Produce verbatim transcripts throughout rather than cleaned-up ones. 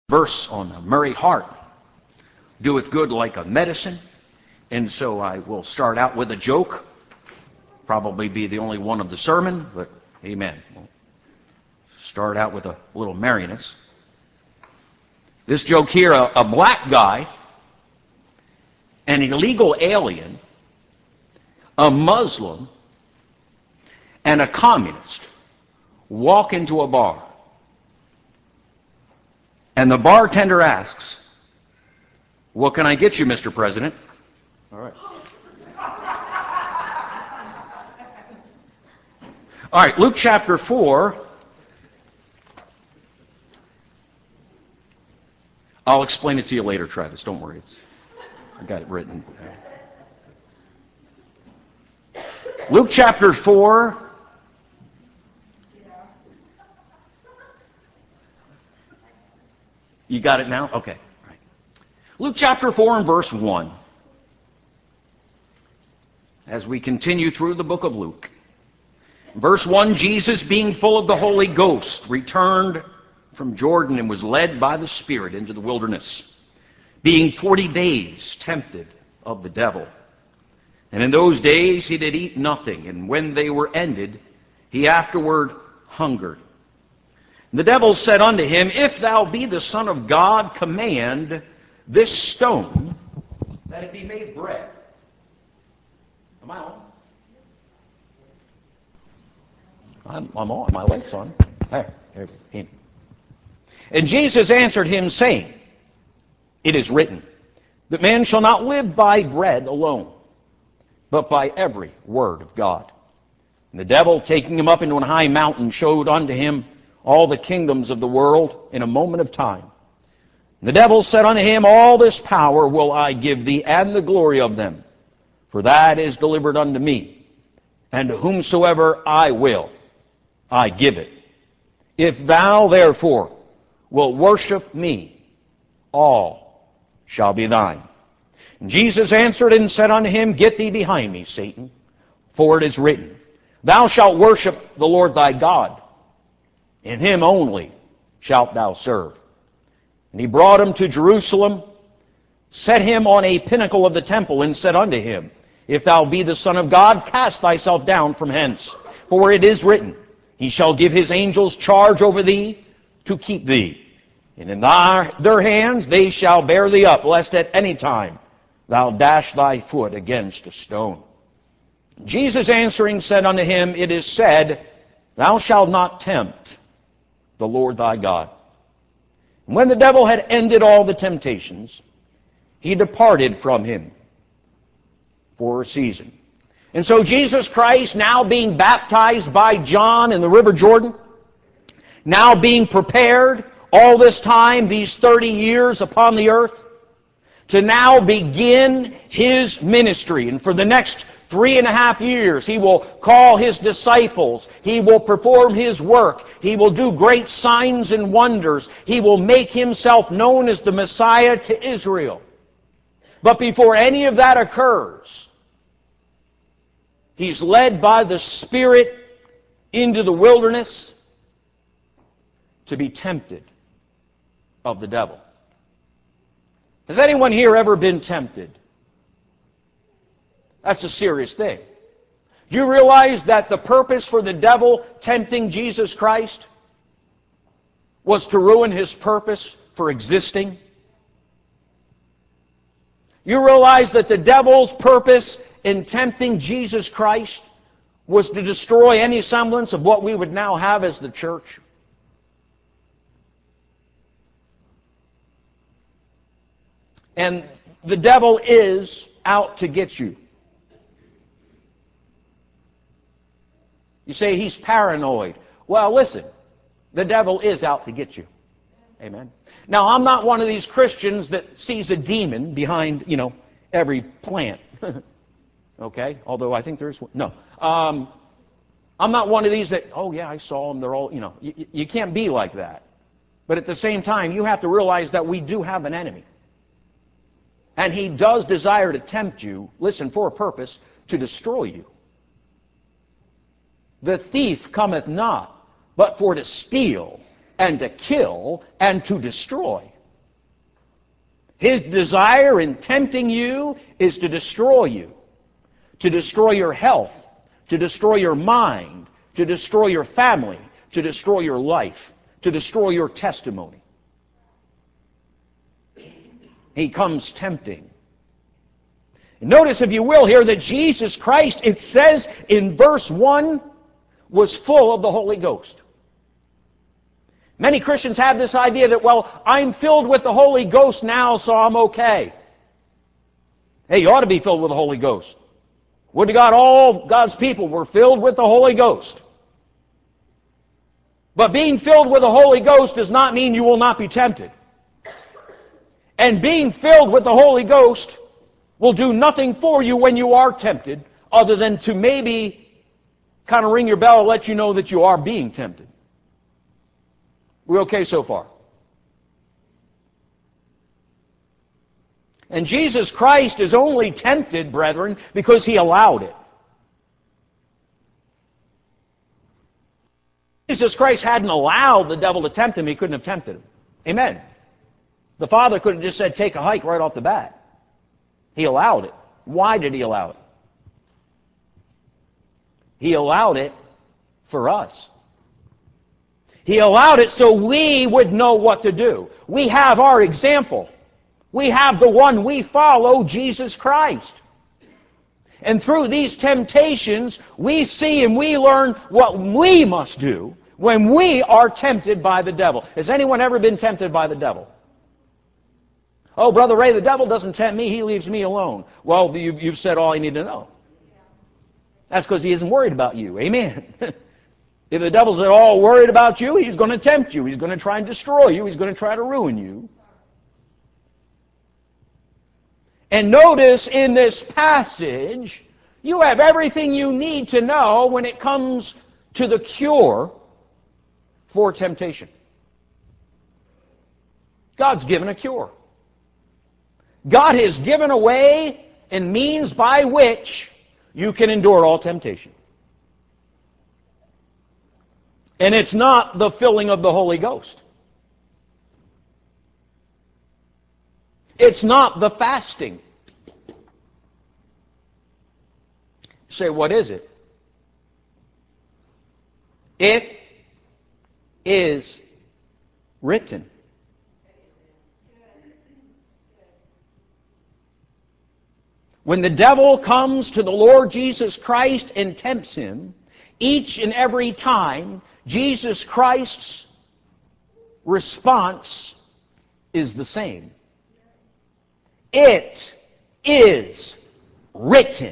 verse on a merry heart doeth good like a medicine. And so I will start out with a joke. Probably be the only one of the sermon, but amen. We'll start out with a little merriness. This joke here, a, a black guy, an illegal alien, a Muslim, and a communist walk into a bar. And the bartender asks, "What can I get you, Mister President?" All right. All right, Luke chapter four. I'll explain it to you later, Travis. Don't worry. It's, I got it written. Luke chapter four. You got it now? Okay. All right. Luke chapter four and verse one. As we continue through the book of Luke. Verse one, Jesus, being full of the Holy Ghost, returned from Jordan and was led by the Spirit into the wilderness, being forty days tempted of the devil. And in those days he did eat nothing, and when they were ended, he afterward hungered. And the devil said unto him, If thou be the Son of God, command this stone that it be made bread. Am I on? I'm, I'm on. My light's on. There. There. And Jesus answered him, saying, It is written, that man shall not live by bread alone, but by every word of God. And the devil, taking him up into an high mountain, showed unto him all the kingdoms of the world in a moment of time. And the devil said unto him, All this power will I give thee, and the glory of them, for that is delivered unto me, and to whomsoever I will, I give it. If thou therefore wilt worship me, all shall be thine. And Jesus answered and said unto him, Get thee behind me, Satan, for it is written, Thou shalt worship the Lord thy God, and him only shalt thou serve. And he brought him to Jerusalem, set him on a pinnacle of the temple, and said unto him, If thou be the Son of God, cast thyself down from hence. For it is written, He shall give his angels charge over thee to keep thee. And in thy, their hands they shall bear thee up, lest at any time thou dash thy foot against a stone. Jesus answering said unto him, It is said, Thou shalt not tempt the Lord thy God. And when the devil had ended all the temptations, he departed from him for a season. And so Jesus Christ, now being baptized by John in the River Jordan, now being prepared all this time, these thirty years upon the earth, to now begin his ministry. And for the next three and a half years, he will call his disciples. He will perform his work. He will do great signs and wonders. He will make himself known as the Messiah to Israel. But before any of that occurs, he's led by the Spirit into the wilderness to be tempted of the devil. Has anyone here ever been tempted? That's a serious thing. Do you realize that the purpose for the devil tempting Jesus Christ was to ruin his purpose for existing? You realize that the devil's purpose in tempting Jesus Christ was to destroy any semblance of what we would now have as the church? And the devil is out to get you. You say he's paranoid. Well, listen, the devil is out to get you. Amen. Now, I'm not one of these Christians that sees a demon behind, you know, every plant. Okay? Although I think there's one. No. Um, I'm not one of these that, oh, yeah, I saw them. They're all, you know. You, you can't be like that. But at the same time, you have to realize that we do have an enemy. And he does desire to tempt you, listen, for a purpose, to destroy you. The thief cometh not, but for to steal, and to kill, and to destroy. His desire in tempting you is to destroy you, to destroy your health, to destroy your mind, to destroy your family, to destroy your life, to destroy your testimony. He comes tempting. Notice, if you will, here that Jesus Christ, it says in verse one, was full of the Holy Ghost. Many Christians have this idea that, well, I'm filled with the Holy Ghost now, so I'm okay. Hey, you ought to be filled with the Holy Ghost. Would to God all God's people were filled with the Holy Ghost. But being filled with the Holy Ghost does not mean you will not be tempted. And being filled with the Holy Ghost will do nothing for you when you are tempted, other than to maybe kind of ring your bell and let you know that you are being tempted. We okay so far? And Jesus Christ is only tempted, brethren, because He allowed it. If Jesus Christ hadn't allowed the devil to tempt Him, He couldn't have tempted Him. Amen. The Father could have just said, take a hike right off the bat. He allowed it. Why did He allow it? He allowed it for us. He allowed it so we would know what to do. We have our example. We have the one we follow, Jesus Christ. And through these temptations, we see and we learn what we must do when we are tempted by the devil. Has anyone ever been tempted by the devil? Oh, Brother Ray, the devil doesn't tempt me, he leaves me alone. Well, you've, you've said all you need to know. That's because he isn't worried about you. Amen. If the devil's at all worried about you, he's going to tempt you. He's going to try and destroy you. He's going to try to ruin you. And notice in this passage, you have everything you need to know when it comes to the cure for temptation. God's given a cure. God has given a way and means by which you can endure all temptation. And it's not the filling of the Holy Ghost. It's not the fasting. You say, what is it? It is written. When the devil comes to the Lord Jesus Christ and tempts Him, each and every time, Jesus Christ's response is the same. It is written.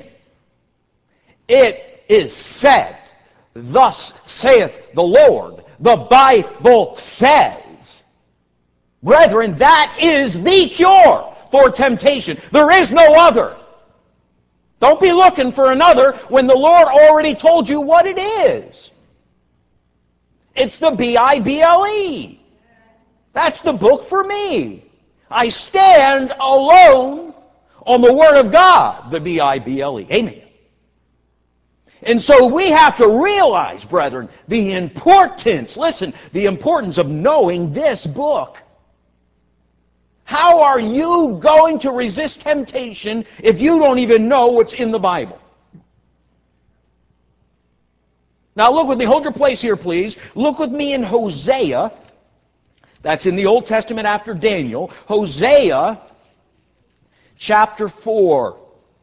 It is said. Thus saith the Lord. The Bible says. Brethren, that is the cure for temptation. There is no other. Don't be looking for another when the Lord already told you what it is. It's the B I B L E. That's the book for me. I stand alone on the Word of God, the B I B L E. Amen. And so we have to realize, brethren, the importance, listen, the importance of knowing this book. How are you going to resist temptation if you don't even know what's in the Bible? Now look with me, hold your place here please. Look with me in Hosea. That's in the Old Testament after Daniel. Hosea chapter four.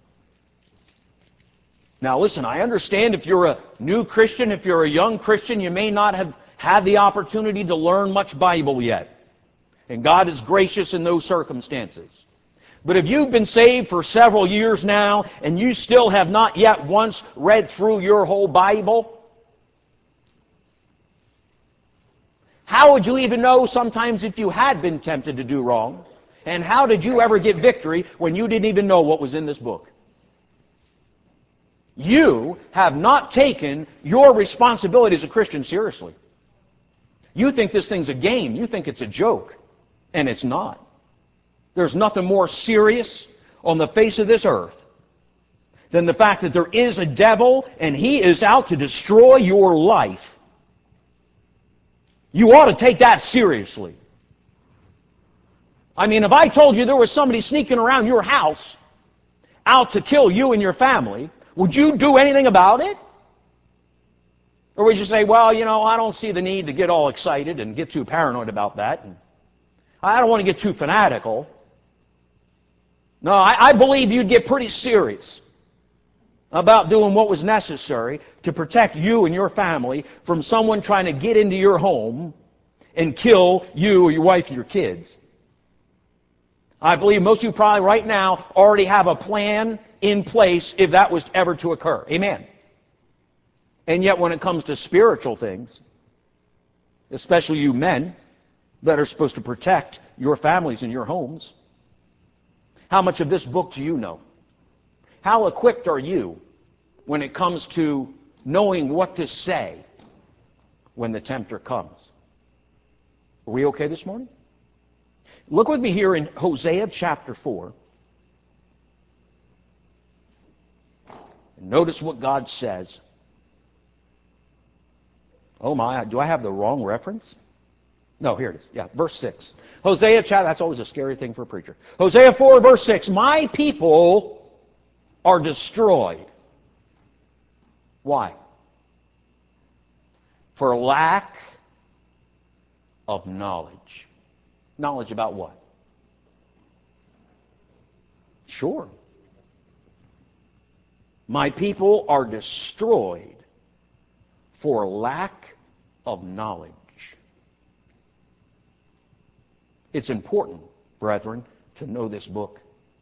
Now listen, I understand if you're a new Christian, if you're a young Christian, you may not have had the opportunity to learn much Bible yet. And God is gracious in those circumstances. But if you've been saved for several years now, and you still have not yet once read through your whole Bible, how would you even know sometimes if you had been tempted to do wrong? And how did you ever get victory when you didn't even know what was in this book? You have not taken your responsibility as a Christian seriously. You think this thing's a game. You think it's a joke. And it's not. There's nothing more serious on the face of this earth than the fact that there is a devil and he is out to destroy your life. You ought to take that seriously. I mean, if I told you there was somebody sneaking around your house out to kill you and your family, would you do anything about it? Or would you say, well, you know, I don't see the need to get all excited and get too paranoid about that. And I don't want to get too fanatical. No, I, I believe you'd get pretty serious about doing what was necessary to protect you and your family from someone trying to get into your home and kill you or your wife or your kids. I believe most of you probably right now already have a plan in place if that was ever to occur. Amen. And yet when it comes to spiritual things, especially you men that are supposed to protect your families and your homes, how much of this book do you know? How equipped are you when it comes to knowing what to say when the tempter comes? Are we okay this morning? Look with me here in Hosea chapter four. And notice what God says. Oh my, do I have the wrong reference? No, here it is. Yeah, verse six. Hosea chapter, that's always a scary thing for a preacher. Hosea four, verse six. My people are destroyed. Why? For lack of knowledge. Knowledge about what? Sure. My people are destroyed for lack of knowledge. It's important, brethren, to know this book.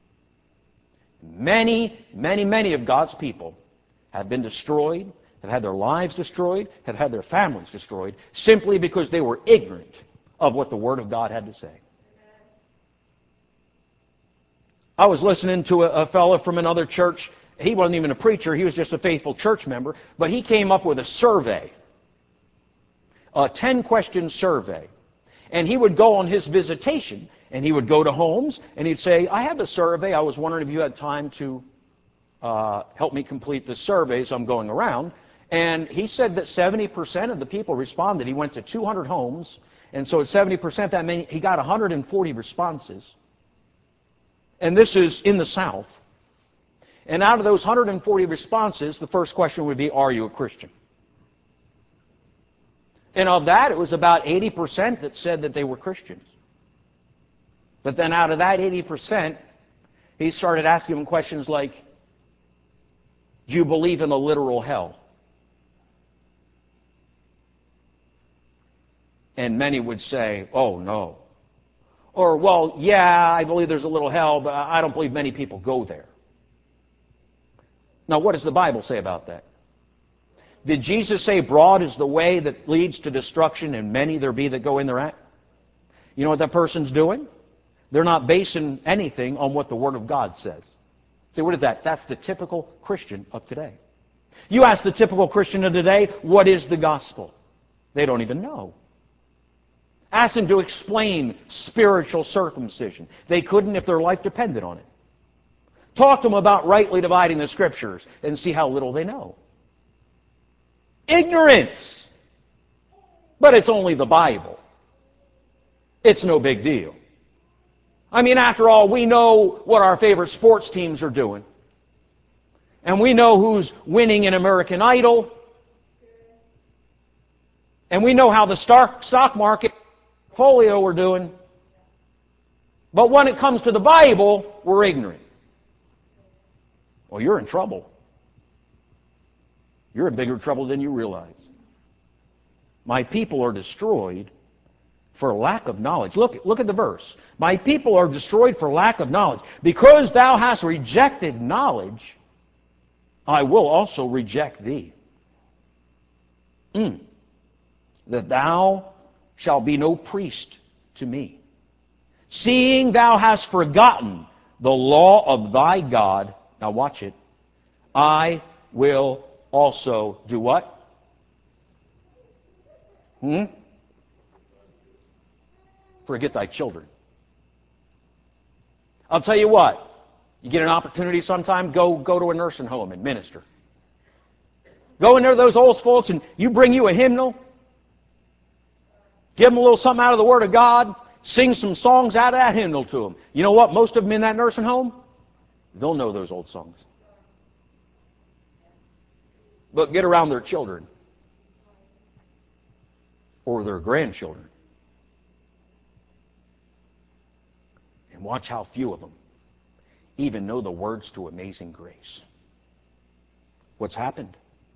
Many, many, many of God's people have been destroyed, have had their lives destroyed, have had their families destroyed, simply because they were ignorant of what the Word of God had to say. I was listening to a, a fellow from another church. He wasn't even a preacher. He was just a faithful church member. But he came up with a survey, a ten-question survey. And he would go on his visitation, and he would go to homes, and he'd say, I have a survey. I was wondering if you had time to uh, help me complete the survey, so I'm going around. And he said that seventy percent of the people responded. He went to two hundred homes, and so at seventy percent, that meant he got one hundred forty responses. And this is in the South. And out of those one hundred forty responses, the first question would be, are you a Christian? And of that, it was about eighty percent that said that they were Christians. But then out of that eighty percent, he started asking them questions like, do you believe in a literal hell? And many would say, oh, no. Or, well, yeah, I believe there's a little hell, but I don't believe many people go there. Now, what does the Bible say about that? Did Jesus say, broad is the way that leads to destruction, and many there be that go in thereat? You know what that person's doing? They're not basing anything on what the Word of God says. See, what is that? That's the typical Christian of today. You ask the typical Christian of today, what is the gospel? They don't even know. Ask them to explain spiritual circumcision. They couldn't if their life depended on it. Talk to them about rightly dividing the Scriptures and see how little they know. Ignorance. But it's only the Bible. It's no big deal. I mean, after all, we know what our favorite sports teams are doing. And we know who's winning in American Idol. And we know how the stock market portfolio are doing. But when it comes to the Bible, we're ignorant. Well, you're in trouble. You're in bigger trouble than you realize. My people are destroyed for lack of knowledge. Look, look at the verse. My people are destroyed for lack of knowledge. Because thou hast rejected knowledge, I will also reject thee. Mm. That thou shalt be no priest to me. Seeing thou hast forgotten the law of thy God, now watch it, I will also do what? Hmm? Forget thy children. I'll tell you what, you get an opportunity sometime, go, go to a nursing home and minister. Go in there to those old folks and you bring you a hymnal, give them a little something out of the Word of God, sing some songs out of that hymnal to them. You know what? Most of them in that nursing home, they'll know those old songs. But get around their children or their grandchildren and watch how few of them even know the words to Amazing Grace. What's happened?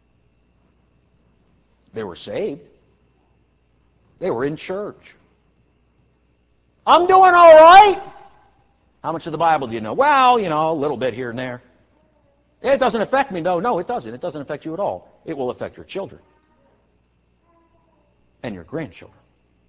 They were saved. They were in church. I'm doing all right. How much of the Bible do you know? Well, you know, a little bit here and there. It doesn't affect me. No, no, it doesn't. It doesn't affect you at all. It will affect your children and your grandchildren.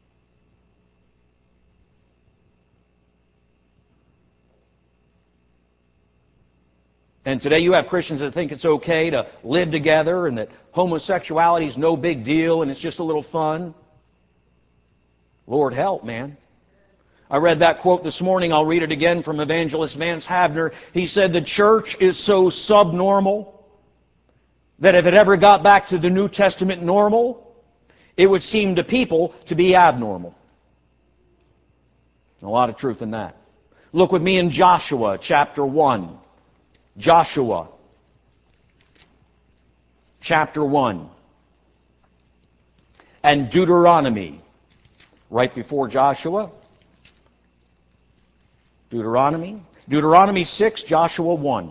And today you have Christians that think it's okay to live together and that homosexuality is no big deal and it's just a little fun. Lord help, man. I read that quote this morning. I'll read it again from Evangelist Vance Havner. He said, the church is so subnormal that if it ever got back to the New Testament normal, it would seem to people to be abnormal. A lot of truth in that. Look with me in Joshua chapter one. Joshua chapter one. And Deuteronomy. Right before Joshua. Deuteronomy. Deuteronomy six, Joshua one.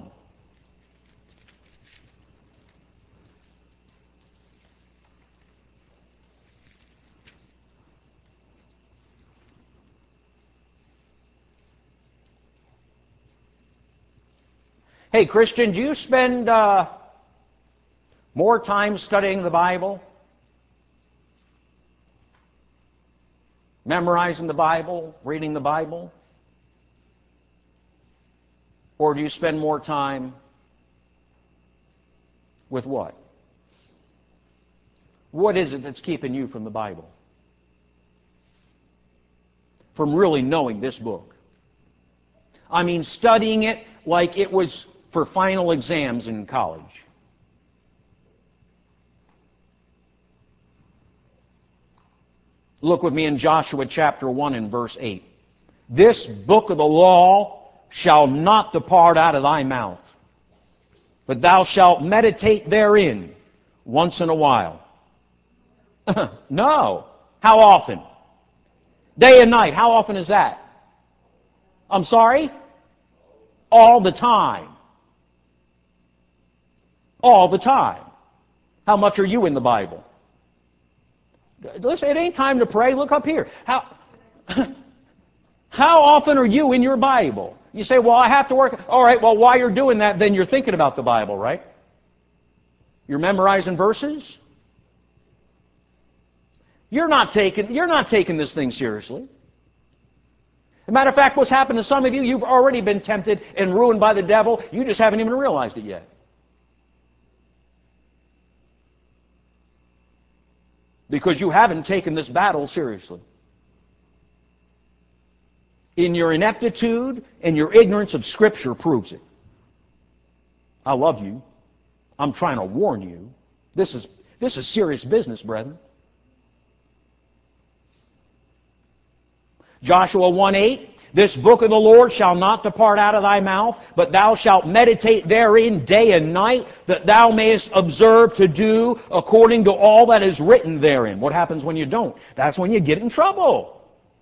Hey, Christian, do you spend uh, more time studying the Bible? Memorizing the Bible? Reading the Bible? Or do you spend more time with what? What is it that's keeping you from the Bible? From really knowing this book? I mean, studying it like it was for final exams in college. Look with me in Joshua chapter one and verse eight. This book of the law shall not depart out of thy mouth, but thou shalt meditate therein once in a while. No. How often? Day and night. How often is that? I'm sorry? All the time. All the time. How much are you in the Bible? Listen, it ain't time to pray. Look up here. How, how often are you in your Bible? You say, well, I have to work. All right, well, while you're doing that, then you're thinking about the Bible, right? You're memorizing verses? You're not taking, you're not taking this thing seriously. As a matter of fact, what's happened to some of you, you've already been tempted and ruined by the devil. You just haven't even realized it yet. Because you haven't taken this battle seriously. In your ineptitude and your ignorance of Scripture proves it. I love you. I'm trying to warn you. This is, this is serious business, brethren. Joshua one eight, this book of the Lord shall not depart out of thy mouth, but thou shalt meditate therein day and night, that thou mayest observe to do according to all that is written therein. What happens when you don't? That's when you get in trouble.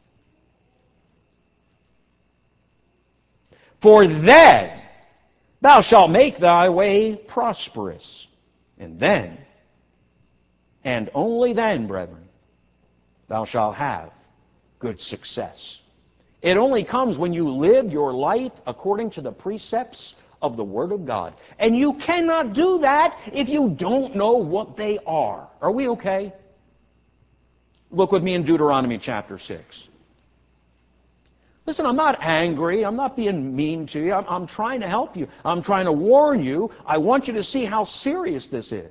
For then thou shalt make thy way prosperous. And then, and only then, brethren, thou shalt have good success. It only comes when you live your life according to the precepts of the Word of God. And you cannot do that if you don't know what they are. Are we okay? Look with me in Deuteronomy chapter six. Listen, I'm not angry. I'm not being mean to you. I'm, I'm trying to help you. I'm trying to warn you. I want you to see how serious this is.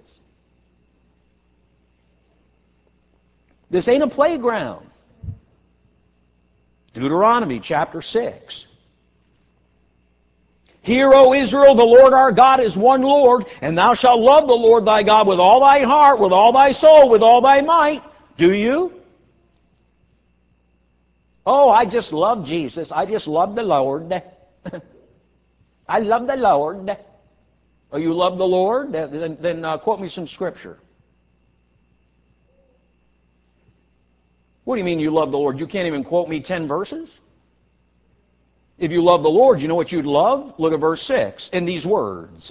This ain't a playground. Deuteronomy chapter six. Hear, O Israel, the Lord our God is one Lord, and thou shalt love the Lord thy God with all thy heart, with all thy soul, with all thy might. Do you? Oh, I just love Jesus. I just love the Lord. I love the Lord. Oh, you love the Lord? Then, then uh, quote me some scripture. What do you mean you love the Lord? You can't even quote me ten verses? If you love the Lord, you know what you'd love? Look at verse six. In these words,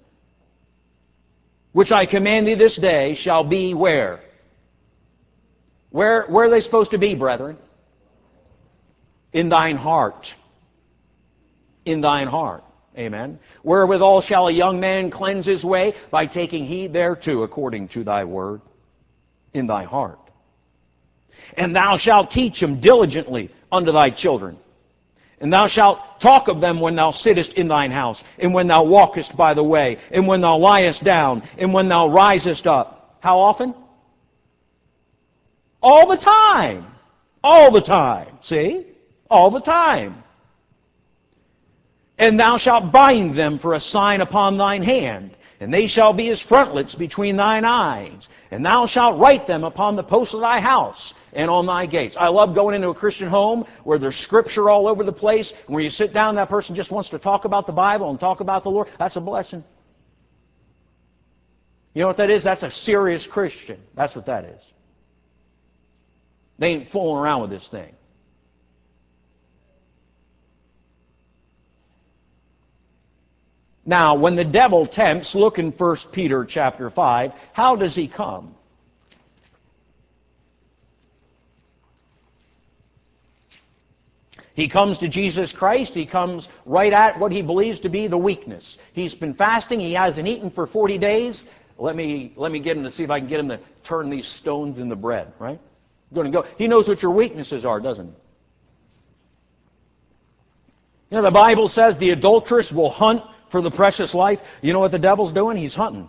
which I command thee this day shall be where? Where, where are they supposed to be, brethren? In thine heart. In thine heart. Amen. Wherewithal shall a young man cleanse his way? By taking heed thereto according to thy word. In thy heart. And thou shalt teach them diligently unto thy children. And thou shalt talk of them when thou sittest in thine house, and when thou walkest by the way, and when thou liest down, and when thou risest up. How often? All the time. All the time. See? All the time. And thou shalt bind them for a sign upon thine hand, and they shall be as frontlets between thine eyes. And thou shalt write them upon the posts of thy house and on thy gates. I love going into a Christian home where there's scripture all over the place, and where you sit down and that person just wants to talk about the Bible and talk about the Lord. That's a blessing. You know what that is? That's a serious Christian. That's what that is. They ain't fooling around with this thing. Now, when the devil tempts, look in First Peter chapter five, how does he come? He comes to Jesus Christ. He comes right at what he believes to be the weakness. He's been fasting. He hasn't eaten for forty days. Let me, let me get him to see if I can get him to turn these stones into bread, right? I'm going to go. He knows what your weaknesses are, doesn't he? You know, the Bible says the adulteress will hunt for the precious life. You know what the devil's doing? He's hunting.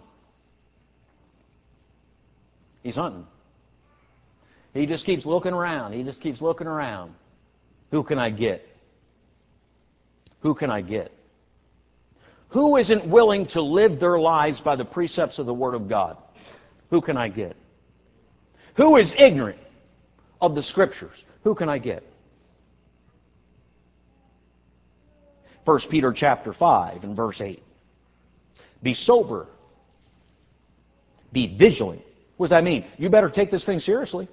He's hunting. He just keeps looking around. He just keeps looking around. Who can I get? Who can I get? Who isn't willing to live their lives by the precepts of the Word of God? Who can I get? Who is ignorant of the Scriptures? Who can I get? First Peter chapter five and verse eight. Be sober. Be vigilant. What does that mean? You better take this thing seriously.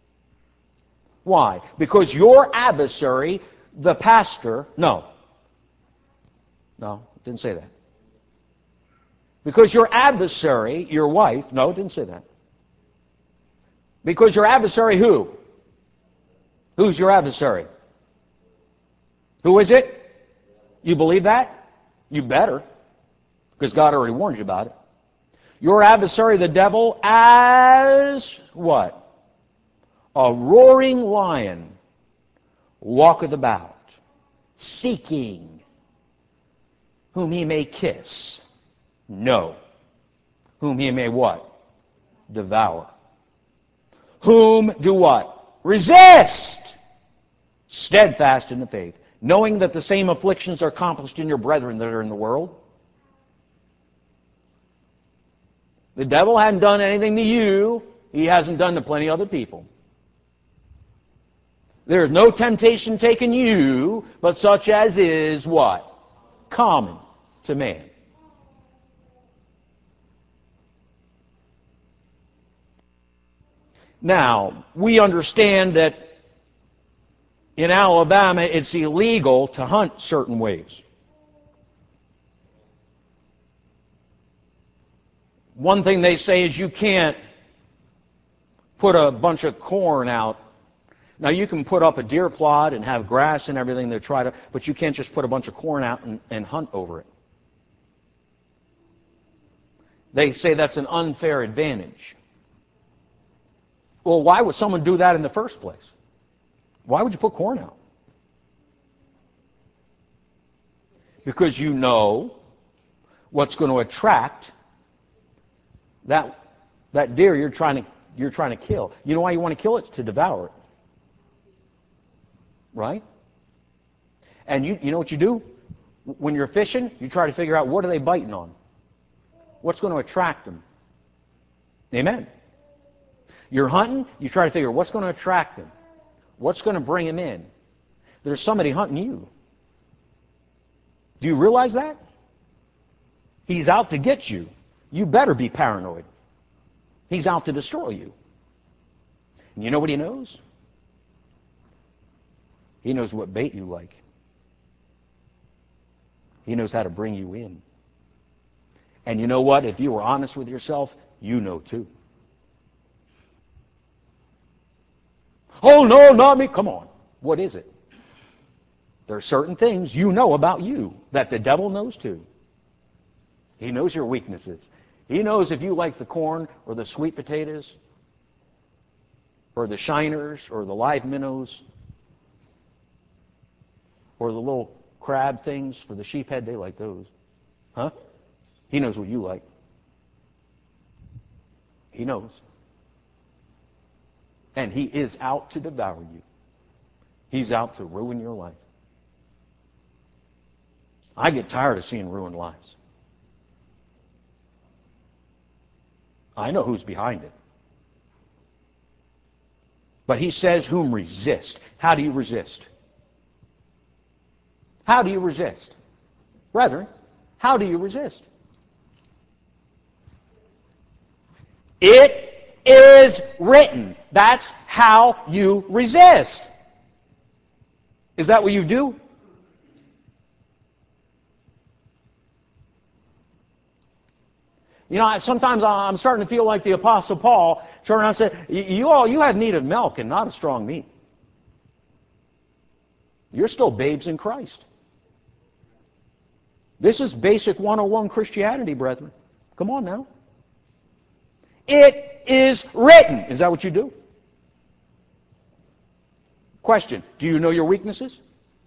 Why? Because your adversary, the pastor, no. No, it didn't say that. Because your adversary, your wife, no, it didn't say that. Because your adversary who? Who's your adversary? Who is it? You believe that? You better. Because God already warned you about it. Your adversary, the devil, as what? A roaring lion walketh about, seeking whom he may kiss. No. Whom he may what? Devour. Whom do what? Resist. Steadfast in the faith, knowing that the same afflictions are accomplished in your brethren that are in the world. The devil hadn't done anything to you. He hasn't done to plenty of other people. There is no temptation taken you, but such as is what? Common to man. Now, we understand that in Alabama it's illegal to hunt certain ways. One thing they say is you can't put a bunch of corn out. Now, you can put up a deer plot and have grass and everything to try to, but you can't just put a bunch of corn out and, and hunt over it. They say that's an unfair advantage. Well, why would someone do that in the first place? Why would you put corn out? Because you know what's going to attract that, that deer you're trying to, you're trying to kill. You know why you want to kill it? To devour it. Right? And you, you know what you do? When you're fishing, you try to figure out what are they biting on? What's going to attract them? Amen. You're hunting, you try to figure what's going to attract them? What's going to bring them in? There's somebody hunting you. Do you realize that? He's out to get you. You better be paranoid. He's out to destroy you. And you know what he knows? He knows what bait you like. He knows how to bring you in. And you know what? If you were honest with yourself, you know too. Oh, no, not me. Come on. What is it? There are certain things you know about you that the devil knows too. He knows your weaknesses. He knows if you like the corn or the sweet potatoes or the shiners or the live minnows or the little crab things for the sheephead. They like those. Huh? He knows what you like. He knows. And he is out to devour you. He's out to ruin your life. I get tired of seeing ruined lives. I know who's behind it. But he says, whom resist. How do you resist? How do you resist? Brethren, how do you resist? It is written. That's how you resist. Is that what you do? You know, sometimes I'm starting to feel like the Apostle Paul turned around and said, you all, you have need of milk and not of strong meat. You're still babes in Christ. This is basic one oh one Christianity, brethren. Come on now. It is written. Is that what you do? Question, do you know your weaknesses?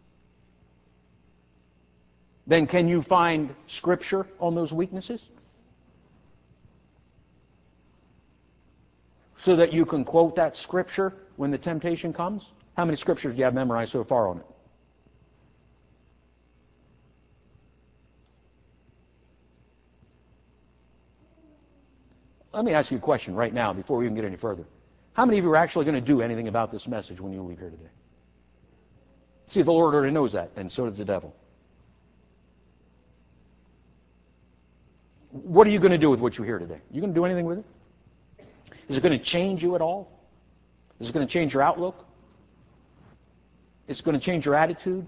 Then can you find Scripture on those weaknesses? So that you can quote that Scripture when the temptation comes? How many Scriptures do you have memorized so far on it? Let me ask you a question right now before we even get any further. How many of you are actually going to do anything about this message when you leave here today? See, the Lord already knows that, and so does the devil. What are you going to do with what you hear today? You going to do anything with it? Is it going to change you at all? Is it going to change your outlook? Is it going to change your attitude?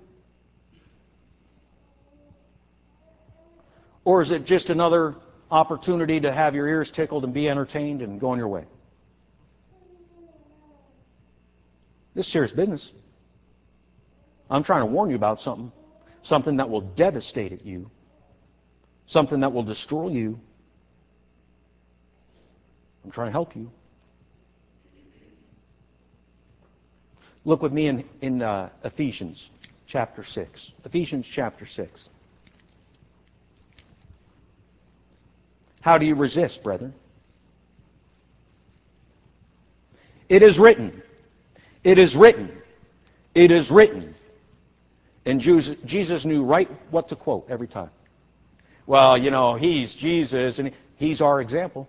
Or is it just another opportunity to have your ears tickled and be entertained and go on your way? This is serious business. I'm trying to warn you about something. Something that will devastate you. Something that will destroy you. I'm trying to help you. Look with me in, in uh, Ephesians chapter six. Ephesians chapter six. How do you resist, brethren? It is written. It is written. It is written. And Jesus knew right what to quote every time. Well, you know, he's Jesus, and he's our example.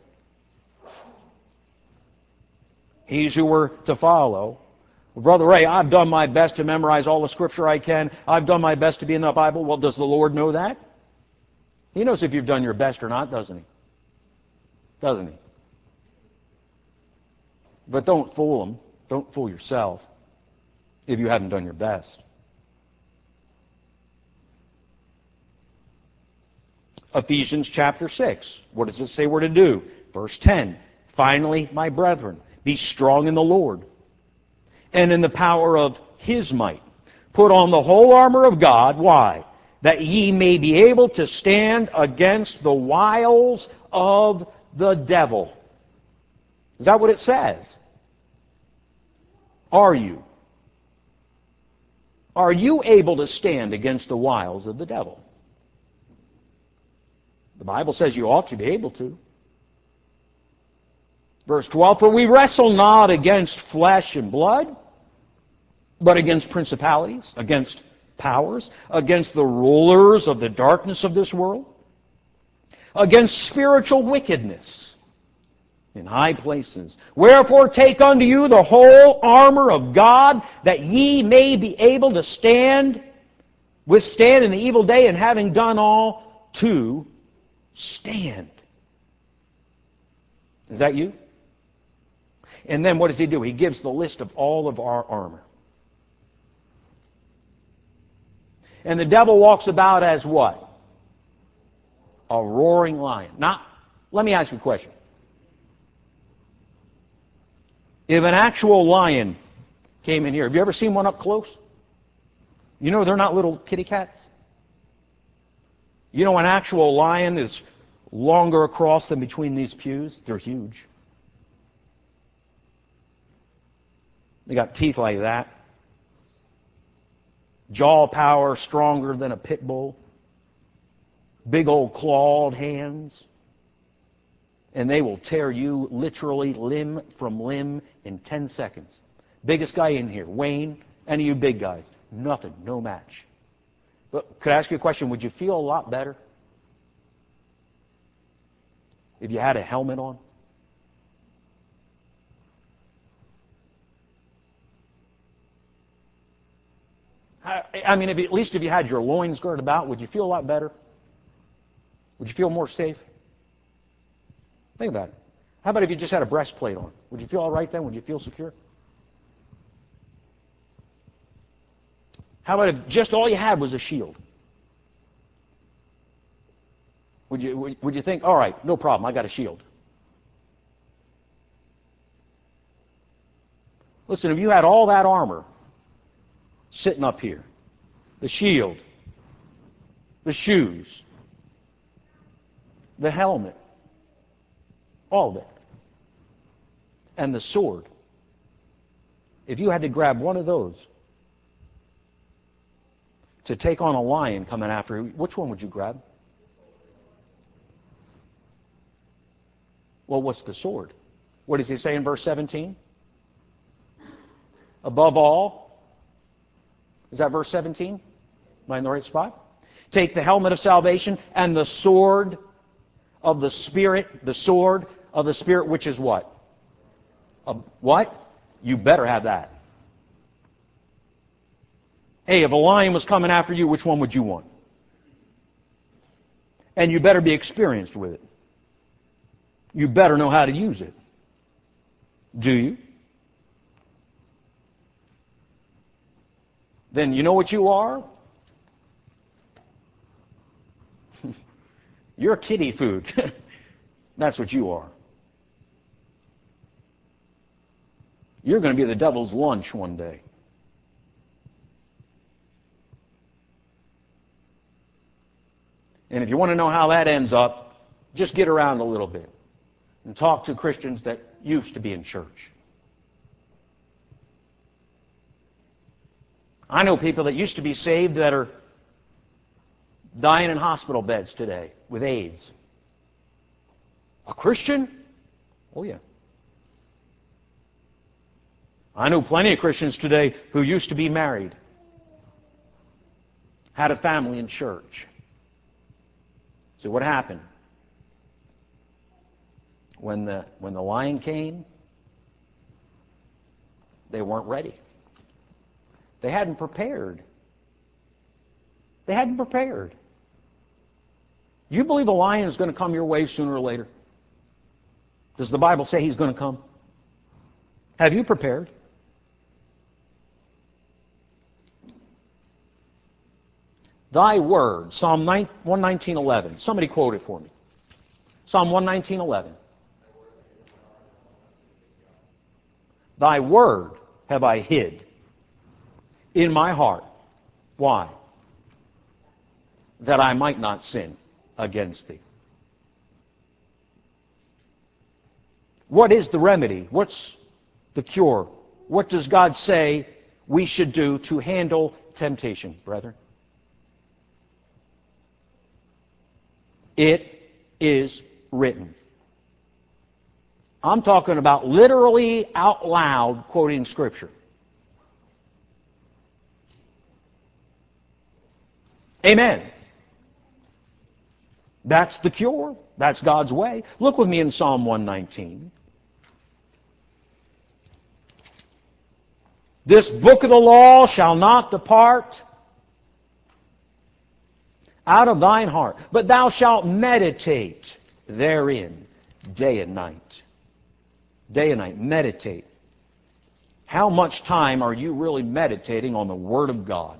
He's who we're to follow. Well, Brother Ray, I've done my best to memorize all the Scripture I can. I've done my best to be in the Bible. Well, does the Lord know that? He knows if you've done your best or not, doesn't he? Doesn't he? But don't fool him. Don't fool yourself if you haven't done your best. Ephesians chapter six. What does it say we're to do? Verse ten. Finally, my brethren, be strong in the Lord and in the power of His might. Put on the whole armor of God. Why? That ye may be able to stand against the wiles of the devil. Is that what it says? Are you? Are you able to stand against the wiles of the devil? The Bible says you ought to be able to. Verse twelve, for we wrestle not against flesh and blood, but against principalities, against powers, against the rulers of the darkness of this world, against spiritual wickedness in high places. Wherefore take unto you the whole armor of God, that ye may be able to stand, withstand in the evil day, and having done all, to stand. Is that you? And then what does he do? He gives the list of all of our armor. And the devil walks about as what? A roaring lion. Now, let me ask you a question. If an actual lion came in here, have you ever seen one up close? You know they're not little kitty cats. You know an actual lion is longer across than between these pews? They're huge. They got teeth like that. Jaw power stronger than a pit bull. Big old clawed hands. And they will tear you literally limb from limb in ten seconds. Biggest guy in here, Wayne, any of you big guys, nothing, no match. But could I ask you a question? Would you feel a lot better if you had a helmet on? I, I mean, if, at least if you had your loins girded about, would you feel a lot better? Would you feel more safe? Think about it. How about if you just had a breastplate on? Would you feel all right then? Would you feel secure? How about if just all you had was a shield? Would you, would, would you think, all right, no problem, I got a shield? Listen, if you had all that armor sitting up here, the shield, the shoes, the helmet, all of it, and the sword, if you had to grab one of those to take on a lion coming after you, which one would you grab? Well, what's the sword? What does he say in verse seventeen? Above all, is that verse seventeen? Am I in the right spot? Take the helmet of salvation and the sword of the Spirit, the sword of the Spirit, which is what? A, what? You better have that. Hey, if a lion was coming after you, which one would you want? And you better be experienced with it. You better know how to use it. Do you? Then you know what you are? You're kitty food. That's what you are. You're going to be the devil's lunch one day. And if you want to know how that ends up, just get around a little bit and talk to Christians that used to be in church. I know people that used to be saved that are dying in hospital beds today with AIDS. A Christian? Oh, yeah. I know plenty of Christians today who used to be married, had a family in church. So what happened? When the, when the lion came, they weren't ready. They hadn't prepared. They hadn't prepared. You believe a lion is going to come your way sooner or later? Does the Bible say he's going to come? Have you prepared? Thy word, Psalm one nineteen, eleven. Somebody quote it for me. Psalm one nineteen, eleven. Thy word have I hid in my heart. Why? That I might not sin against thee. What is the remedy? What's the cure? What does God say we should do to handle temptation, brethren? It is written. I'm talking about literally out loud quoting Scripture. Amen. That's the cure. That's God's way. Look with me in Psalm one nineteen. This book of the law shall not depart out of thine heart, but thou shalt meditate therein day and night. Day and night. Meditate. How much time are you really meditating on the Word of God?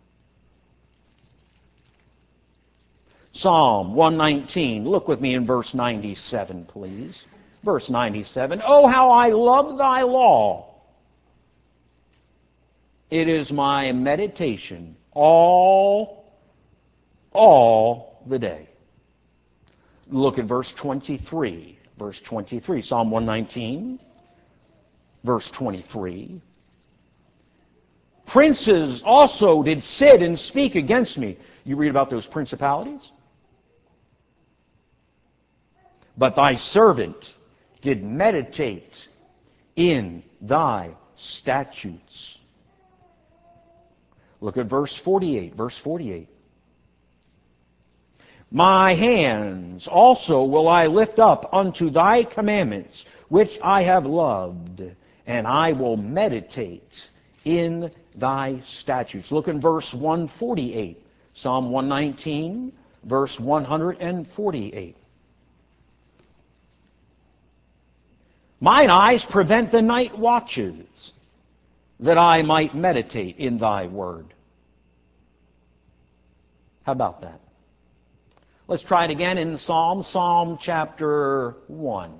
Psalm one nineteen. Look with me in verse ninety-seven, please. Verse ninety-seven. Oh, how I love thy law. It is my meditation all, all the day. Look at verse twenty-three. Verse twenty-three. Psalm one nineteen. Verse twenty-three. Princes also did sit and speak against me. You read about those principalities? But thy servant did meditate in thy statutes. Look at verse forty-eight. Verse forty-eight. My hands also will I lift up unto thy commandments, which I have loved, and I will meditate in thy statutes. Look in verse one forty-eight. Psalm one nineteen, verse one forty-eight. Mine eyes prevent the night watches, that I might meditate in thy word. How about that? Let's try it again in Psalm, Psalm chapter one.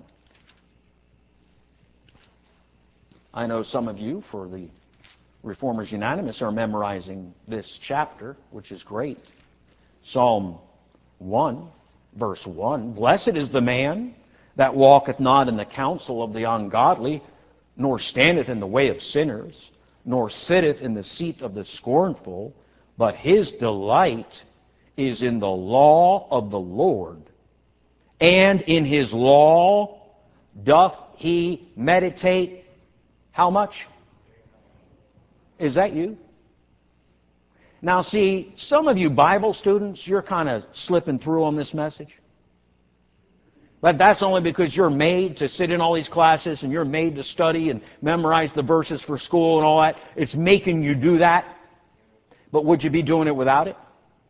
I know some of you, for the Reformers Unanimous, are memorizing this chapter, which is great. Psalm one, verse one. Blessed is the man that walketh not in the counsel of the ungodly, nor standeth in the way of sinners, nor sitteth in the seat of the scornful, but his delight is in the law of the Lord, and in his law doth he meditate. How much? Is that you? Now see, some of you Bible students, you're kind of slipping through on this message. But that's only because you're made to sit in all these classes and you're made to study and memorize the verses for school and all that. It's making you do that. But would you be doing it without it?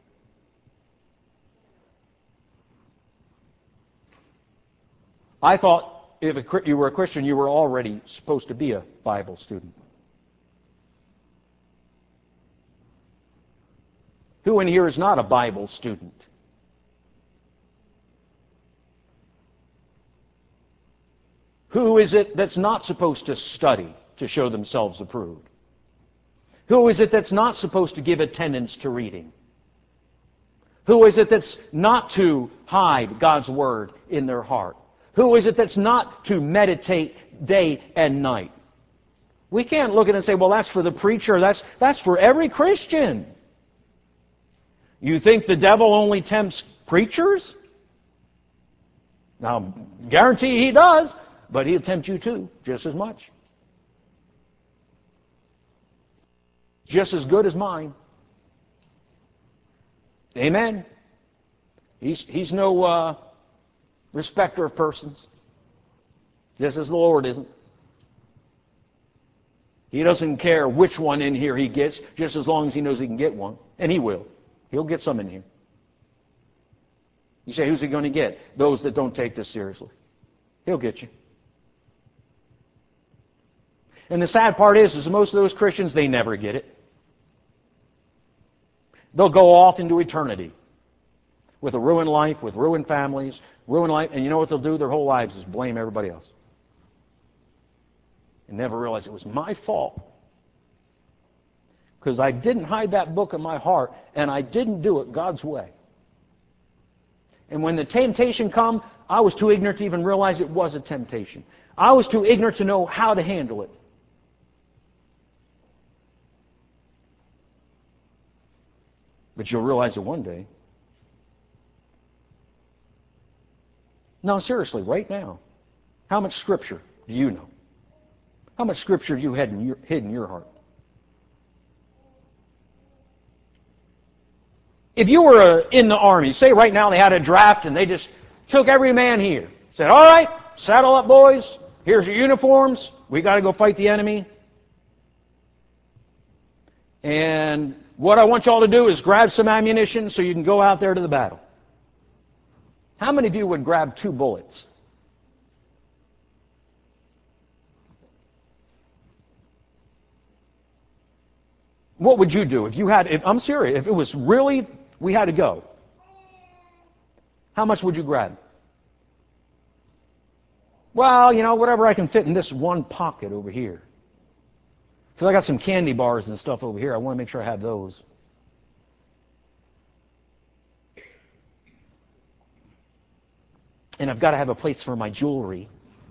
I thought if a, you were a Christian, you were already supposed to be a Bible student. Who in here is not a Bible student? Who is it that's not supposed to study to show themselves approved? Who is it that's not supposed to give attendance to reading? Who is it that's not to hide God's Word in their heart? Who is it that's not to meditate day and night? We can't look at it and say, well, that's for the preacher. That's, that's for every Christian. You think the devil only tempts preachers? Now, guarantee he does. But he'll tempt you too, just as much. Just as good as mine. Amen. He's, he's no uh, respecter of persons. Just as the Lord isn't. He doesn't care which one in here he gets, just as long as he knows he can get one. And he will. He'll get some in here. You say, who's he going to get? Those that don't take this seriously. He'll get you. And the sad part is, is most of those Christians, they never get it. They'll go off into eternity with a ruined life, with ruined families, ruined life, and you know what they'll do their whole lives is blame everybody else. And never realize it was my fault. Because I didn't hide that book in my heart, and I didn't do it God's way. And when the temptation come, I was too ignorant to even realize it was a temptation. I was too ignorant to know how to handle it. But you'll realize it one day. No, seriously, right now, how much Scripture do you know? How much Scripture have you hid in your, hid in your heart? If you were uh, in the army, say right now they had a draft and they just took every man here, said, all right, saddle up, boys. Here's your uniforms. We got to go fight the enemy. And what I want y'all to do is grab some ammunition so you can go out there to the battle. How many of you would grab two bullets? What would you do if you had, if, I'm serious, if it was really, we had to go, how much would you grab? Well, you know, whatever I can fit in this one pocket over here. Because I got some candy bars and stuff over here. I want to make sure I have those. And I've got to have a place for my jewelry.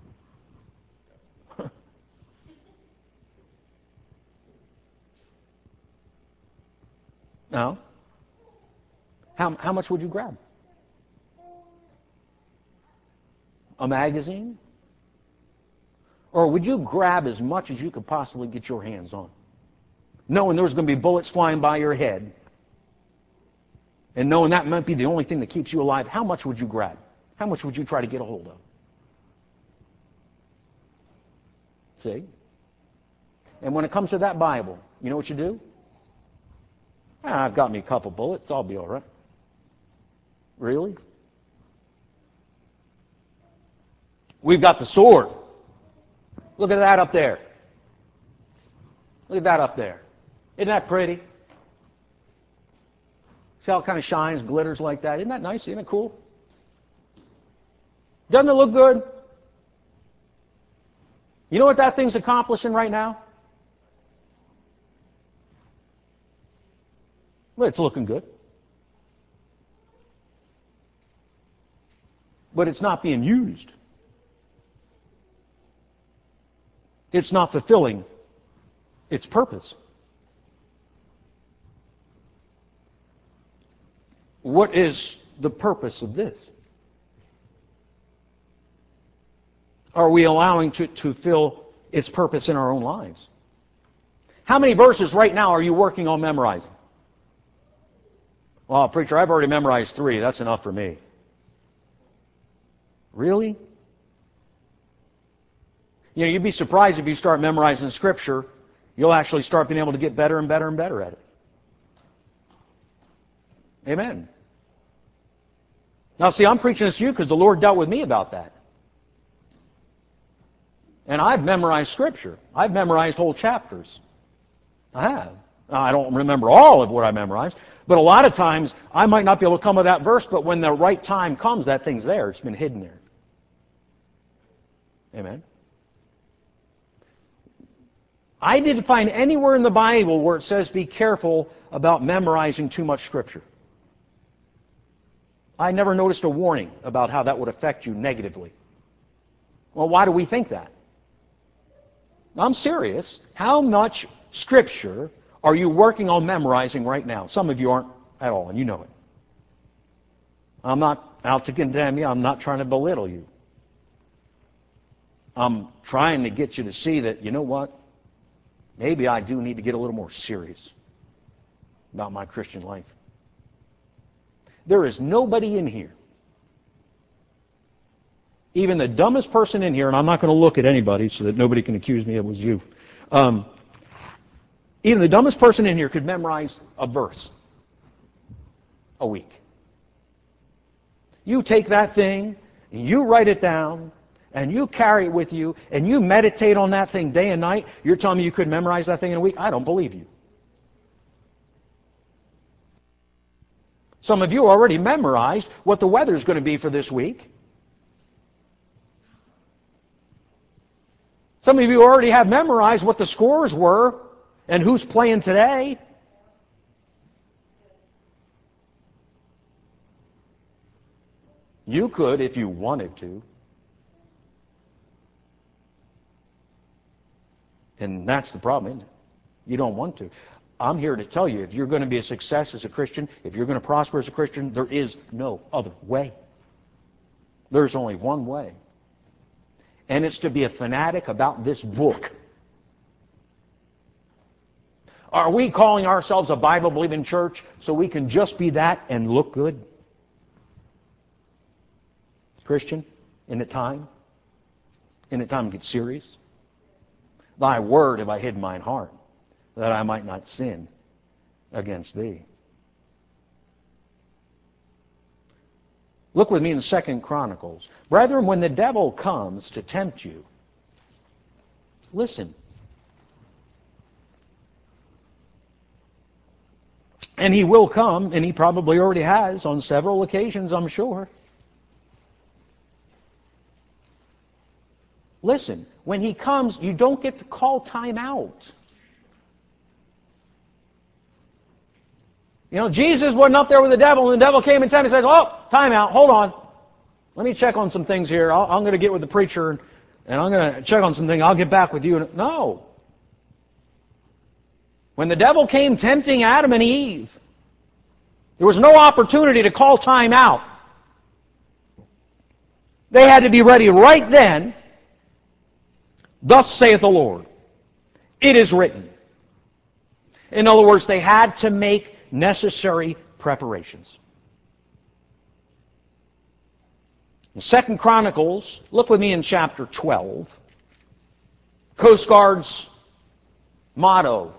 No? How, how much would you grab? A magazine? Or would you grab as much as you could possibly get your hands on? Knowing there was going to be bullets flying by your head, and knowing that might be the only thing that keeps you alive, how much would you grab? How much would you try to get a hold of? See? And when it comes to that Bible, you know what you do? Ah, I've got me a couple bullets, I'll be all right. Really? We've got the sword. Look at that up there. Look at that up there. Isn't that pretty? See how it kind of shines, glitters like that? Isn't that nice? Isn't it cool? Doesn't it look good? You know what that thing's accomplishing right now? Well, it's looking good. But it's not being used. It's not fulfilling its purpose. What is the purpose of this? Are we allowing to, to fill its purpose in our own lives? How many verses right now are you working on memorizing? Well, preacher, I've already memorized three. That's enough for me. Really? You know, you'd be surprised if you start memorizing Scripture, you'll actually start being able to get better and better and better at it. Amen. Now, see, I'm preaching this to you because the Lord dealt with me about that. And I've memorized Scripture. I've memorized whole chapters. I have. Now, I don't remember all of what I memorized, but a lot of times I might not be able to come with that verse, but when the right time comes, that thing's there. It's been hidden there. Amen. I didn't find anywhere in the Bible where it says be careful about memorizing too much Scripture. I never noticed a warning about how that would affect you negatively. Well, why do we think that? I'm serious. How much Scripture are you working on memorizing right now? Some of you aren't at all, and you know it. I'm not out to condemn you. I'm not trying to belittle you. I'm trying to get you to see that, you know what? Maybe I do need to get a little more serious about my Christian life. There is nobody in here, even the dumbest person in here, and I'm not going to look at anybody so that nobody can accuse me it was you. Um, even the dumbest person in here could memorize a verse a week. You take that thing, and you write it down, and you carry it with you, and you meditate on that thing day and night. You're telling me you could memorize that thing in a week? I don't believe you. Some of you already memorized what the weather's going to be for this week. Some of you already have memorized what the scores were and who's playing today. You could if you wanted to. And that's the problem, isn't it? You don't want to. I'm here to tell you, if you're going to be a success as a Christian, if you're going to prosper as a Christian, there is no other way. There's only one way. And it's to be a fanatic about this book. Are we calling ourselves a Bible-believing church so we can just be that and look good? Christian, in the time? In the time to get serious? Thy word have I hid in mine heart, that I might not sin against thee. Look with me in Second Chronicles. Brethren, when the devil comes to tempt you, listen. And he will come, and he probably already has on several occasions, I'm sure. Listen, when he comes, you don't get to call time out. You know, Jesus wasn't up there with the devil, and the devil came and tempted him and said, oh, time out, hold on. Let me check on some things here. I'll, I'm going to get with the preacher, and, and I'm going to check on some things. I'll get back with you. No. When the devil came tempting Adam and Eve, there was no opportunity to call time out. They had to be ready right then. Thus saith the Lord. It is written. In other words, they had to make necessary preparations. In Second Chronicles, look with me in chapter twelve. Coast Guard's motto,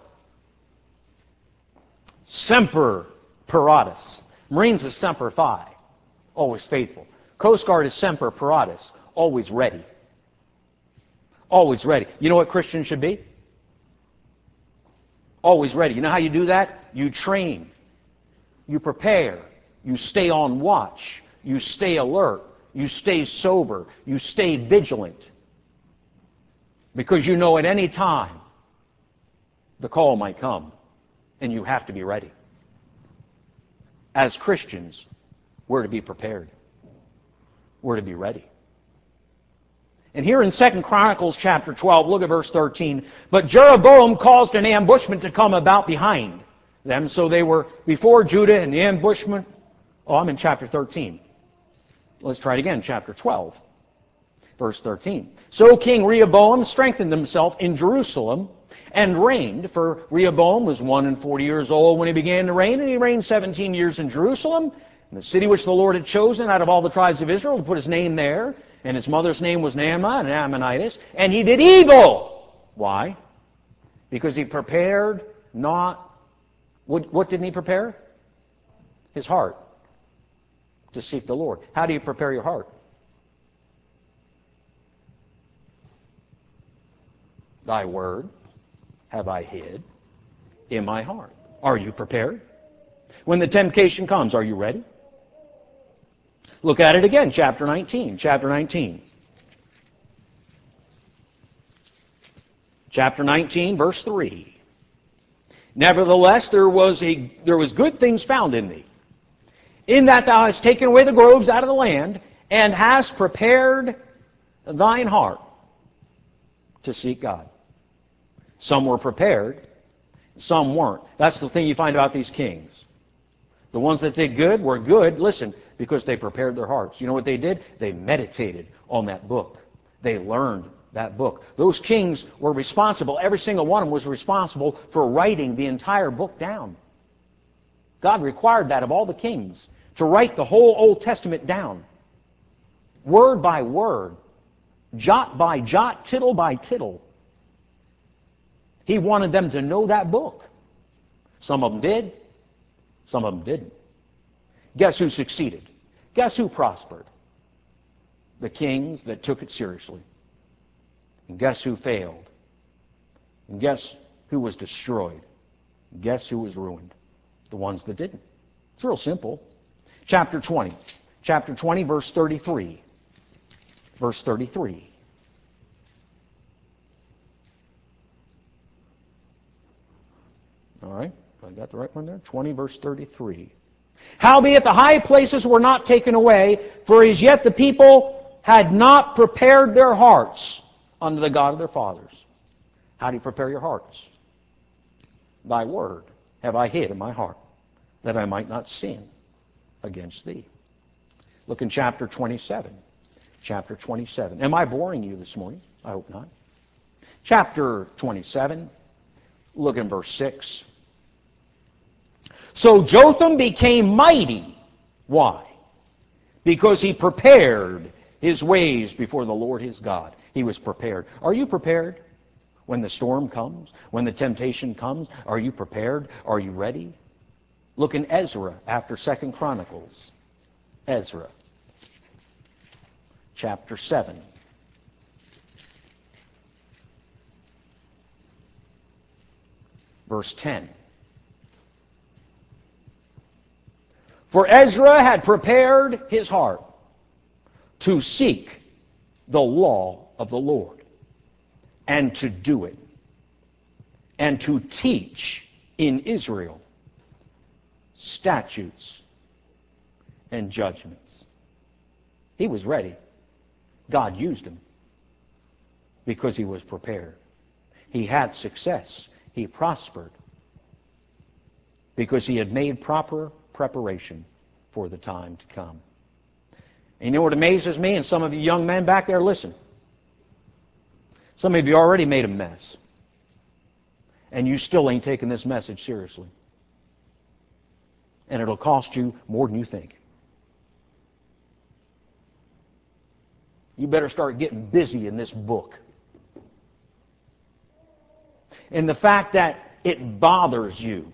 Semper Paratus. Marines is Semper Fi, always faithful. Coast Guard is Semper Paratus, always ready. Always ready. You know what Christians should be? Always ready. You know how you do that? You train. You prepare. You stay on watch. You stay alert. You stay sober. You stay vigilant. Because you know at any time the call might come, and you have to be ready. As Christians, we're to be prepared. We're to be ready. And here in Second Chronicles chapter twelve, look at verse thirteen. But Jeroboam caused an ambushment to come about behind them. So they were before Judah, and the ambushment... Oh, I'm in chapter thirteen. Let's try it again, chapter twelve, verse thirteen. So King Rehoboam strengthened himself in Jerusalem and reigned, for Rehoboam was one and forty years old when he began to reign, and he reigned seventeen years in Jerusalem, in the city which the Lord had chosen out of all the tribes of Israel to put his name there. And his mother's name was Naamah, an Ammonitess. And he did evil. Why? Because he prepared not... What, what didn't he prepare? His heart. To seek the Lord. How do you prepare your heart? Thy word have I hid in my heart. Are you prepared? When the temptation comes, are you ready? Look at it again, chapter nineteen. Chapter nineteen. Chapter nineteen, verse three. Nevertheless, there was a there was good things found in thee, in that thou hast taken away the groves out of the land, and hast prepared thine heart to seek God. Some were prepared, some weren't. That's the thing you find about these kings. The ones that did good were good, listen, because they prepared their hearts. You know what they did? They meditated on that book. They learned that book. Those kings were responsible. Every single one of them was responsible for writing the entire book down. God required that of all the kings, to write the whole Old Testament down. Word by word. Jot by jot, tittle by tittle. He wanted them to know that book. Some of them did. Some of them didn't. Guess who succeeded? Guess who prospered? The kings that took it seriously. And guess who failed? And guess who was destroyed? And guess who was ruined? The ones that didn't. It's real simple. Chapter twenty. Chapter twenty, verse thirty-three. Verse thirty-three. All right. I got the right one there? twenty, verse thirty-three. Howbeit the high places were not taken away, for as yet the people had not prepared their hearts unto the God of their fathers. How do you prepare your hearts? Thy word have I hid in my heart, that I might not sin against thee. Look in chapter twenty-seven. Chapter twenty-seven. Am I boring you this morning? I hope not. Chapter twenty-seven. Look in verse six. So Jotham became mighty. Why? Because he prepared his ways before the Lord his God. He was prepared. Are you prepared when the storm comes? When the temptation comes? Are you prepared? Are you ready? Look in Ezra after Second Chronicles. Ezra, chapter seven. Verse ten. For Ezra had prepared his heart to seek the law of the Lord, and to do it, and to teach in Israel statutes and judgments. He was ready. God used him because he was prepared. He had success. He prospered because he had made proper preparation for the time to come. And you know what amazes me? And some of you young men back there, listen. Some of you already made a mess. And you still ain't taking this message seriously. And it'll cost you more than you think. You better start getting busy in this book. And the fact that it bothers you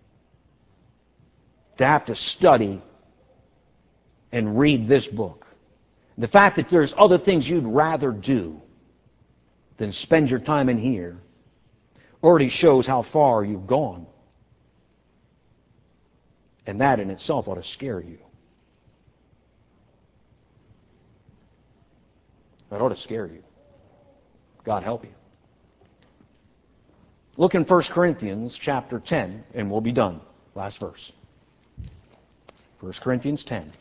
to have to study and read this book. The fact that there's other things you'd rather do than spend your time in here already shows how far you've gone. And that in itself ought to scare you. That ought to scare you. God help you. Look in First Corinthians chapter ten, and we'll be done. Last verse. First Corinthians ten.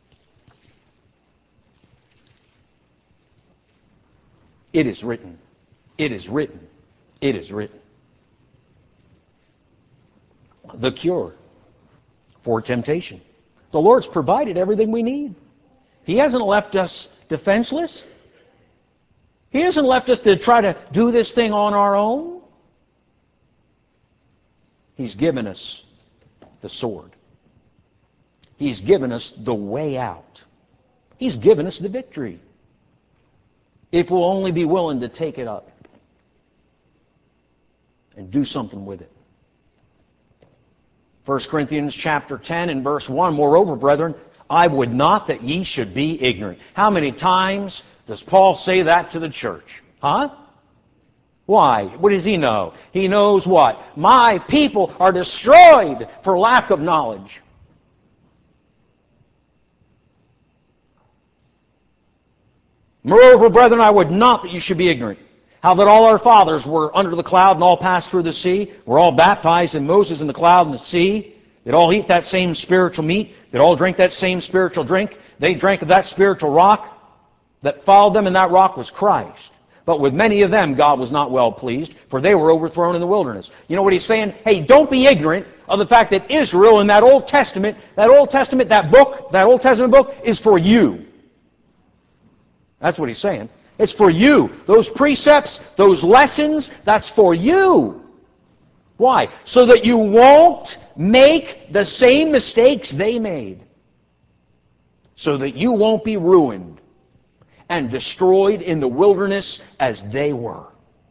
It is written. It is written. It is written. The cure for temptation. The Lord's provided everything we need. He hasn't left us defenseless. He hasn't left us to try to do this thing on our own. He's given us the sword. He's given us the way out. He's given us the victory. If we'll only be willing to take it up and do something with it. First Corinthians chapter ten and verse one, moreover, brethren, I would not that ye should be ignorant. How many times does Paul say that to the church? Huh? Why? What does he know? He knows what? My people are destroyed for lack of knowledge. Moreover, brethren, I would not that you should be ignorant. How that all our fathers were under the cloud and all passed through the sea, were all baptized in Moses in the cloud and the sea. They'd all eat that same spiritual meat. They'd all drink that same spiritual drink. They drank of that spiritual rock that followed them, and that rock was Christ. But with many of them God was not well pleased, for they were overthrown in the wilderness. You know what he's saying? Hey, don't be ignorant of the fact that Israel in that Old Testament, that Old Testament, that book, that Old Testament book is for you. That's what he's saying. It's for you. Those precepts, those lessons, that's for you. Why? So that you won't make the same mistakes they made. So that you won't be ruined and destroyed in the wilderness as they were.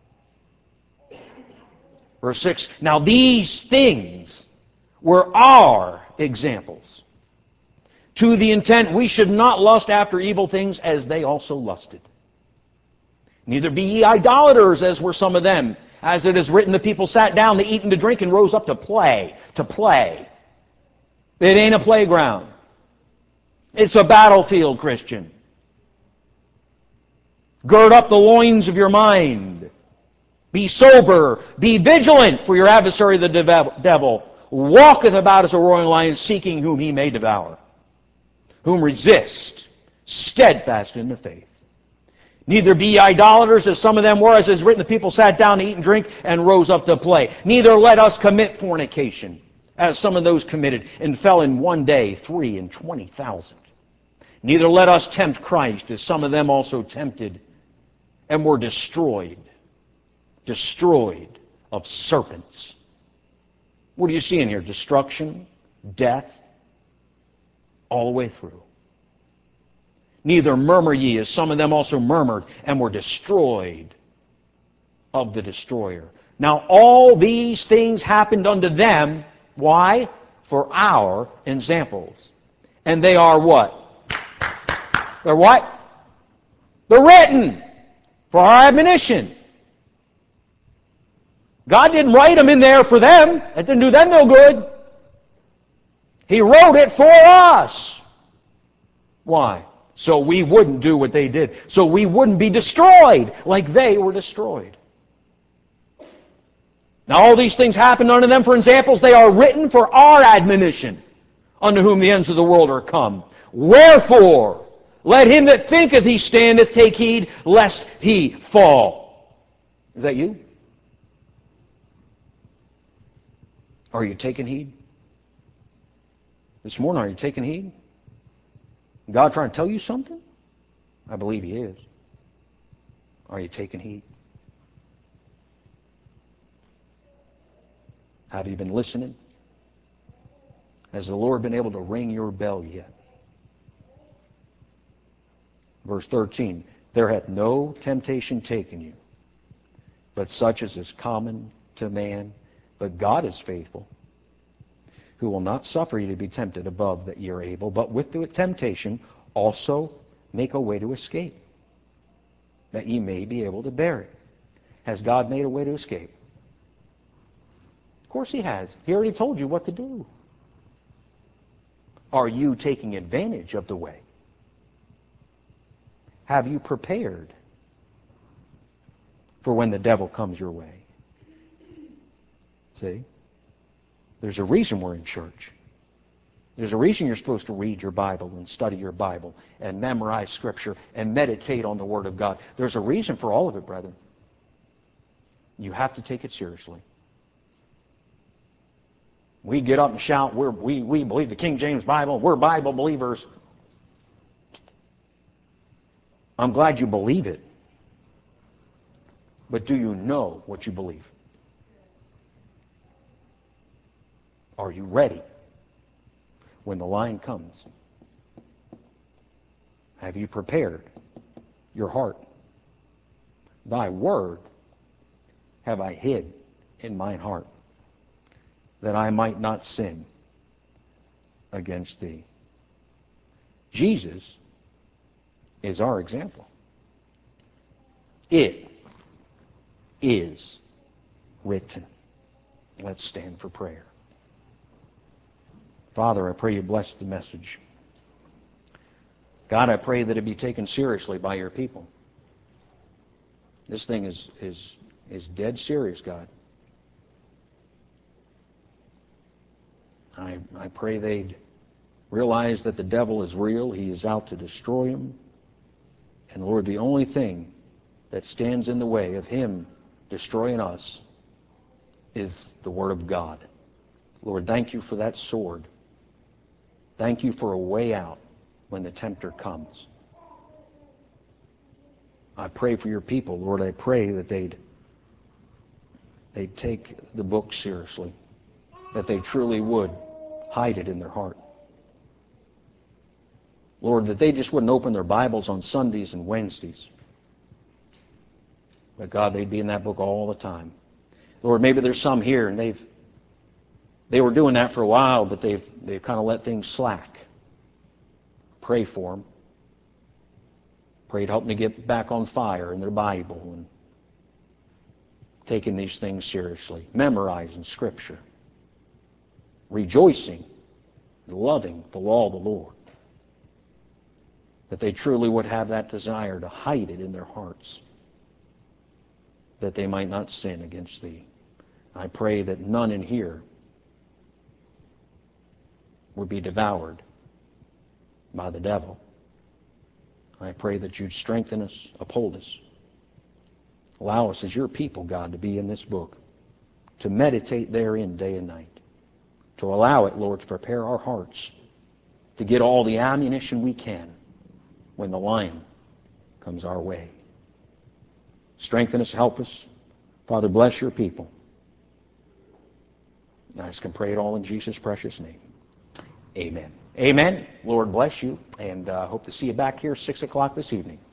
Verse six, now these things were our examples, to the intent we should not lust after evil things as they also lusted. Neither be ye idolaters, as were some of them. As it is written, the people sat down to eat and to drink and rose up to play. To play. It ain't a playground. It's a battlefield, Christian. Gird up the loins of your mind. Be sober. Be vigilant, for your adversary the devil walketh about as a roaring lion, seeking whom he may devour. Whom resist, steadfast in the faith. Neither be ye idolaters, as some of them were, as is written, the people sat down to eat and drink and rose up to play. Neither let us commit fornication, as some of those committed, and fell in one day three and twenty thousand. Neither let us tempt Christ, as some of them also tempted, and were destroyed. Destroyed of serpents. What do you see in here? Destruction, death, all the way through. Neither murmur ye, as some of them also murmured, and were destroyed of the destroyer. Now all these things happened unto them. Why? for our examples. And they are what? They're what? They're written for our admonition. God didn't write them in there for them. That didn't do them no good. He wrote it for us. Why? So we wouldn't do what they did. So we wouldn't be destroyed like they were destroyed. Now all these things happened unto them for examples. They are written for our admonition, unto whom the ends of the world are come. Wherefore, let him that thinketh he standeth take heed, lest he fall. Is that you? Are you taking heed? This morning, are you taking heed? God trying to tell you something? I believe He is. Are you taking heed? Have you been listening? Has the Lord been able to ring your bell yet? Verse thirteen, there hath no temptation taken you, but such as is common to man. But God is faithful, who will not suffer you to be tempted above that ye are able, but with the temptation also make a way to escape, that ye may be able to bear it. Has God made a way to escape? Of course He has. He already told you what to do. Are you taking advantage of the way? Have you prepared for when the devil comes your way? See? There's a reason we're in church. There's a reason you're supposed to read your Bible and study your Bible and memorize Scripture and meditate on the Word of God. There's a reason for all of it, brethren. You have to take it seriously. We get up and shout, we're, we, we believe the King James Bible, we're Bible believers. I'm glad you believe it. But do you know what you believe? Are you ready when the line comes? Have you prepared your heart? Thy word have I hid in mine heart, that I might not sin against thee. Jesus is our example. It is written. Let's stand for prayer. Father, I pray you bless the message. God, I pray that it be taken seriously by your people. This thing is, is, is dead serious, God. I, I pray they'd realize that the devil is real. He is out to destroy them. And Lord, the only thing that stands in the way of him destroying us is the Word of God. Lord, thank you for that sword. Thank you for a way out when the tempter comes. I pray for your people, Lord. I pray that they'd, they'd take the book seriously, that they truly would hide it in their heart. Lord, that they just wouldn't open their Bibles on Sundays and Wednesdays, but God, they'd be in that book all the time. Lord, maybe there's some here and they've they were doing that for a while, but they've they've kind of let things slack. Pray for them. Pray to help them to get back on fire in their Bible and taking these things seriously, memorizing Scripture, rejoicing, and loving the law of the Lord. That they truly would have that desire to hide it in their hearts, that they might not sin against thee. I pray that none in here would be devoured by the devil. I pray that you'd strengthen us, uphold us. Allow us as your people, God, to be in this book, to meditate therein day and night, to allow it, Lord, to prepare our hearts to get all the ammunition we can when the lion comes our way. Strengthen us, help us. Father, bless your people. I just can pray it all in Jesus' precious name. Amen. Amen. Lord bless you, and uh, hope to see you back here six o'clock this evening.